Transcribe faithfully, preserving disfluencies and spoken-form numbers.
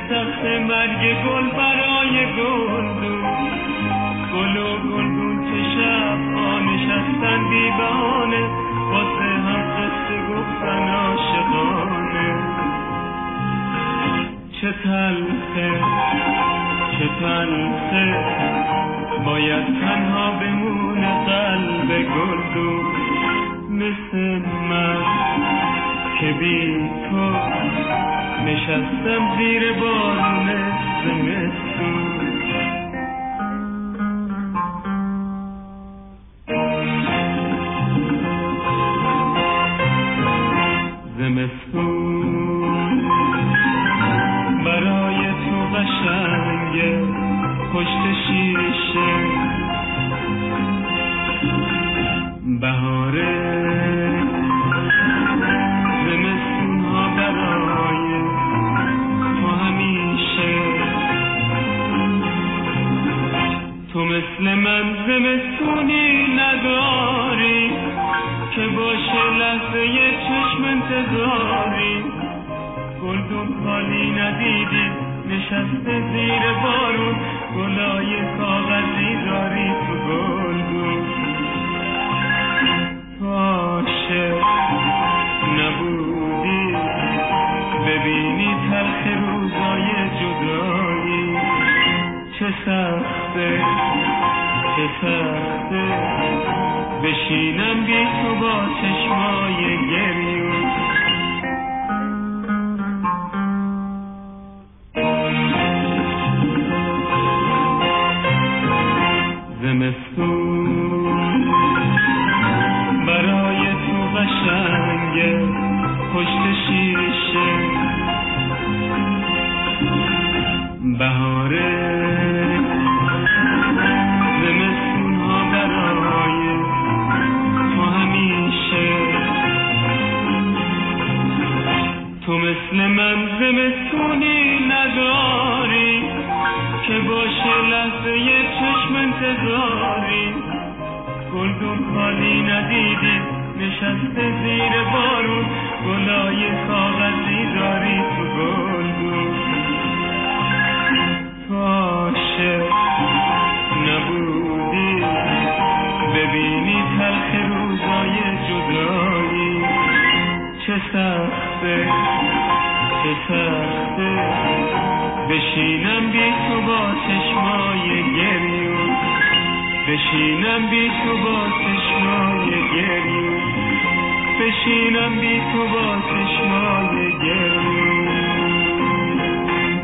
سخت مرگ گل برای گلدون، گل و گلدون چه شب ها نشستن دیوانه، واسه هم قصه گفتن عاشقانه. چه تلخه چه تلخه باید تنها بمونه قلب گلدون، مثل من که بی تو نشستم زیر بارون زمستون. زمستون برای تو قشنگه پشت شیشه، بهاره زمستون ها برای تو همیشه. تو مثل من زمستونی نداری که باشه لحظه یه چشم انتظاری، گلدون خالی ندیدی نشسته زیر بارون، گلای کاغذی داری تو گلدون. تو عاشق نبودی ببینی تلخ روزای جدایی، چه سخته چه سخته بشینم بی تو با چشمای گریون. زمستون برای تو قشنگه پشت شیشه، بهاره زمستون ها برای تو همیشه. تو مثل من زمستونی نداری که باشه لحظه یه چشم انتظاری، گلدون خالی ندیدی نشسته زیر بارون، گلای کاغذی داری تو گلدون. تو عاشق نبودی ببینی تلخ روزای جدایی، چه سخته چه سخته بشینم بی تو با چشمای گریون، بشینم بی تو با چشمای گریون، بشینم بی تو با چشمای گریون.